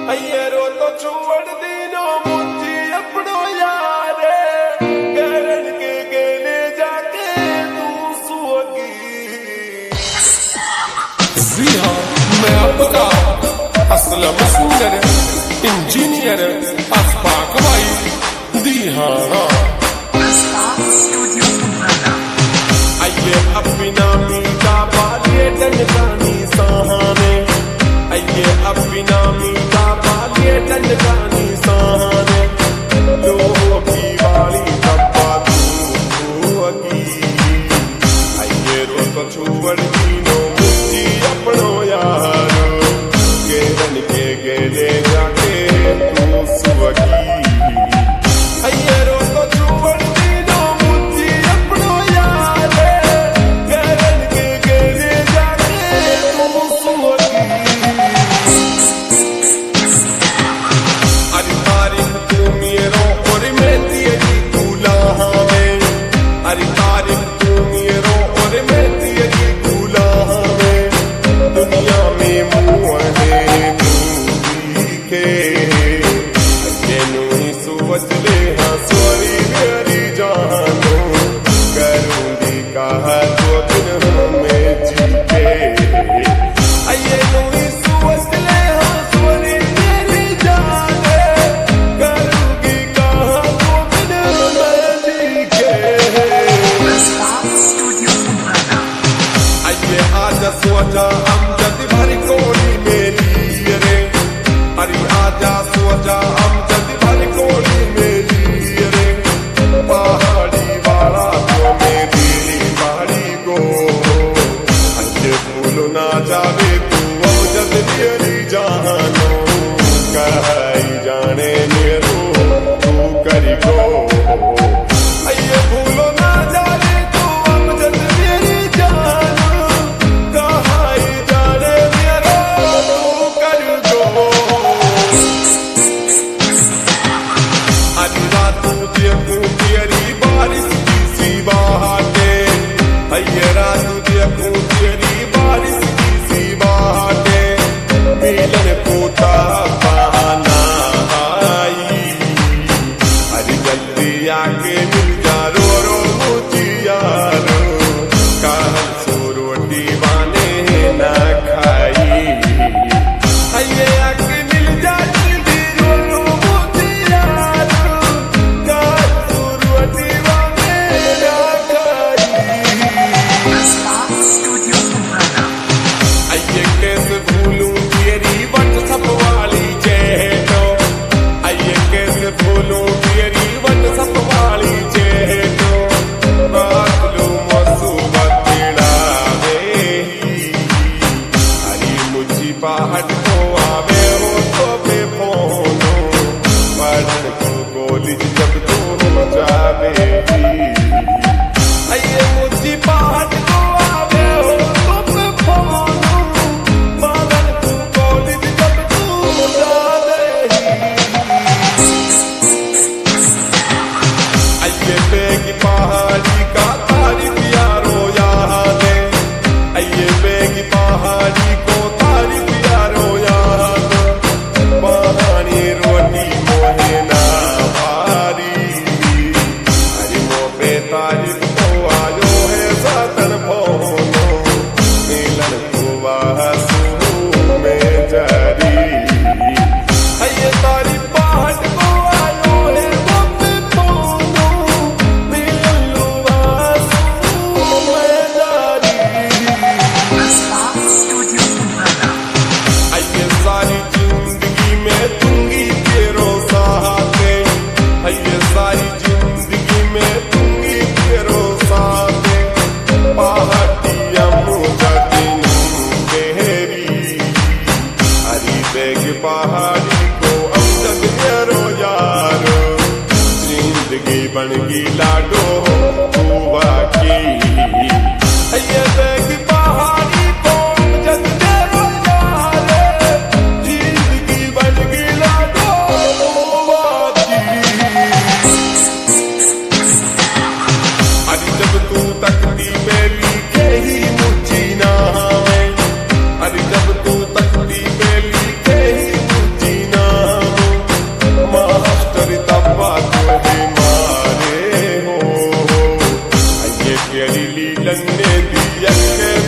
अय्यरो तो छोड़ दीनो मुझे अपनो यारे करन के गेले जाके तू सुअगी। जी हाँ, मैं आपका असलम सुंदर इंजीनियर अस्फाक भाई दी हाँ। आइए अपनी नामी का बालिए डंडकानी सहाने, आइए अपनी नामी का बालिए डंडकानी सहाने, लोगों की वाली कब्बा तू अगी। आइए रो तो छुपड़ दीनो मुझी अपनो यारो गेरन के गेले जाके तू सुअगी। आइए रो तो छुपड़ दीनो मुझी अपनो यारे गेरन के गेले जाके तू सुअगी। अरे तारीफ तू मेरो और मैं तेरी गुलाम में, अरे तारीफ तू मेरो और मैं तेरी गुलाम में, दुनिया में मुँह है तू के ये नहीं सोच ले हाँ सॉरी मेरी जानो करूँगी कहा तो दिन हमें जी के। ये नहीं सोच ले हाँ सॉरी मेरी जानो करूँगी कहा तो दिन हमें जी के। ये आजा सोचा अमजद भरी कोड़ी मेरी रे, अरे आजा सोचा अमजद भरी कोड़ी मेरी रे, पहाड़ी वाला तो मेरी पहाड़ी को अच्छे भूलो ना जावे तू अमजद मेरी जानो कहीं जाने मेरो तू करी को। ये भूलो ना जावे तू अमजद मेरी जानो कहीं जाने मेरो तू करी को। आज रात देखूं तेरी बारिश की सी बातें, ये रात देखूं तेरी बारिश की सी बातें, मिलन पोता बहाना आई, अरे जल्दी आके मिल जा रो रो मुझे यारो कल सो रोटी बाने ना खाई। ये आके मिल जा जल्दी रो रो मुझे यारो कल सो रोटी बाने ना खाई। ये कैसे भूलूं तेरी व्हाट्सएप वाली चैटो, ये कैसे भूलूं तेरी व्हाट्सएप वाली चैटो, मालूम मसूबत तेरा है, अरे मुझी पहाड़ को आवे हो तो पे फोनो पढ़ को कॉलेज जब तू जावेगी। ये मुझी पहाड़ को आवे हो तो पे फोनो पढ़ को कॉलेज जब तू जावेगी। ये बेगी पहाड़ी का तारीफ यारो याद है, ये बेगी पहाड़ी को तारीफ यारो याद, पहाड़ी रोटी मोहे ना भारी, अरे मो पे तारीफ तो आयो है सातन फोनो मिलन कुआ सुनू में जारी। ये तारीफ पहाड़ को आयो है वो पे फोनो मिलन कुआ सुनू में जारी। ये सारी जिंदगी में दूंगी तेरो साथ, ये सारी जिंदगी में दूंगी तेरो साथ, पहाड़िया मुझा दिन तेरी, अरे बेग पहाड़ी को अमजद मेरो यारो जिंदगी बन गई लाडो हुआ की। ये बेग पहाड़ी को अमजद मेरो यारो जिंदगी बन गई लाडो हुआ की। अरे जब तू तकती में लिखे ही मुझी नाम, अरे जब तू तकती में लिखे ही मुझी يكفي